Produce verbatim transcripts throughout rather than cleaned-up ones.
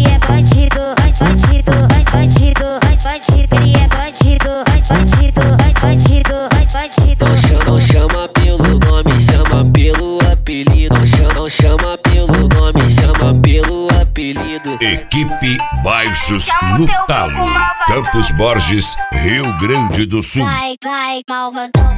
ele é bandido, bandido, bandido, bandido, ele é bandido, bandido, bandido, bandido. Não chama, não chama pelo nome, chama pelo apelido. Não chama, não chama pelo nome, chama pelo apelido. Equipe Baixos no Talo, Campos Borges, Rio Grande do Sul. Vai, vai, malvadão.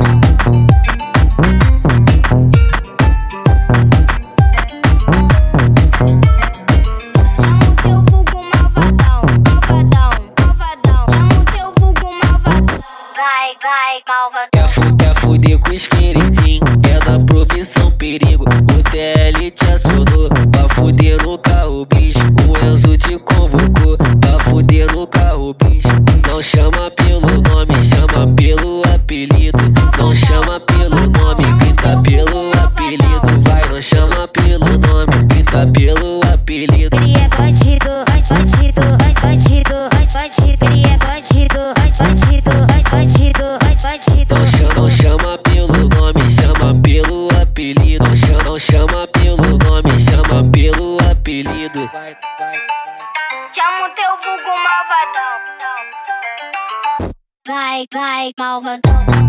Quer fuder, fuder com os queridinhos, é da profissão perigo. O T L te acionou pra fuder no carro, bicho. O Enzo te convocou pra fuder no carro, bicho. Não chama pelo nome, chama pelo apelido. Não chama pelo nome, grita pelo apelido. Vai, não chama pelo nome, grita pelo apelido. Ele é bandido, bandido, bandido, bandido, ele é bandido, bandido, bandido, bandido. Não chama, não chama pelo nome, chama pelo apelido. Não chama, não chama pelo nome, chama pelo apelido. Vai, vai, vai. Chama o teu vulgo malvadão. Vai, vai, malvadão.